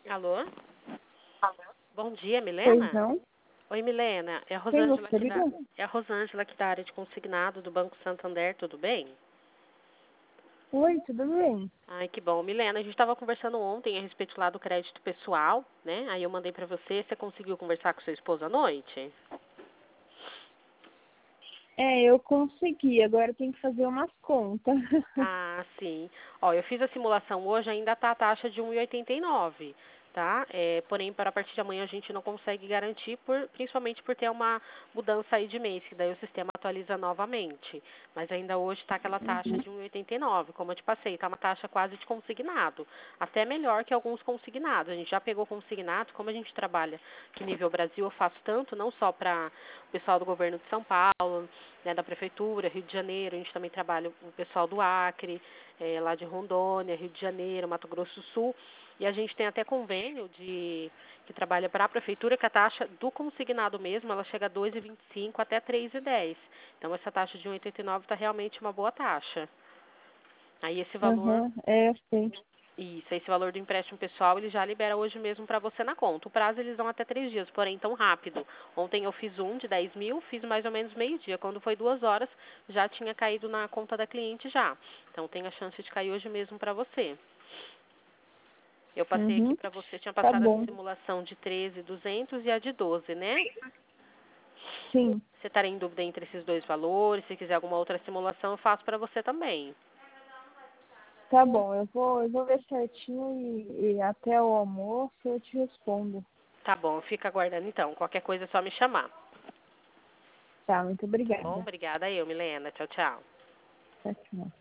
Alô? Bom dia, Pois Milena? não? Oi, Milena. Quem gostaria? É a Rosângela aqui da área de consignado do Banco Santander, tudo bem? Oi, tudo bem? Ai, que bom. Milena, a gente estava conversando ontem a respeito lá do crédito pessoal, né? Aí eu mandei para você, você conseguiu conversar com sua esposa à noite? Eu consegui, agora tem que fazer umas contas. Ah, sim. Ó, eu fiz a simulação hoje, ainda tá a taxa de 1,89, tá? Porém, para a partir de amanhã a gente não consegue garantir, principalmente por ter uma mudança aí de mês, que daí o sistema atualiza novamente. Mas ainda hoje está aquela taxa de 1,89, como eu te passei, tá uma taxa quase de consignado. Até melhor que alguns consignados. A gente já pegou consignados, como a gente trabalha aqui nível Brasil, eu faço tanto, não só para o pessoal do governo de São Paulo, né, da Prefeitura, Rio de Janeiro, a gente também trabalha com o pessoal do Acre, lá de Rondônia, Rio de Janeiro, Mato Grosso do Sul, e a gente tem até convênio que trabalha para a Prefeitura, que a taxa do consignado mesmo, ela chega a 2,25 até 3,10. Então, essa taxa de 1,89 está realmente uma boa taxa. Aí, esse valor... Eu sei. Isso, esse valor do empréstimo pessoal, ele já libera hoje mesmo para você na conta. O prazo eles dão até 3 dias, porém tão rápido. Ontem eu fiz um de 10 mil, fiz mais ou menos meio-dia. Quando foi 2 horas, já tinha caído na conta da cliente já. Então tem a chance de cair hoje mesmo para você. Eu passei aqui para você, tinha Tá passado a bom. simulação de 13.200 e a de 12, né? Sim, Você estaria em dúvida entre esses dois valores? Se quiser alguma outra simulação, eu faço para você também. tá bom. Eu vou ver certinho e até o almoço eu te respondo. Tá bom, fica aguardando então. Qualquer coisa é só me chamar. Tá, muito Tá bom? obrigada. Obrigada eu, Milena. Tchau, tchau. Tchau, tchau.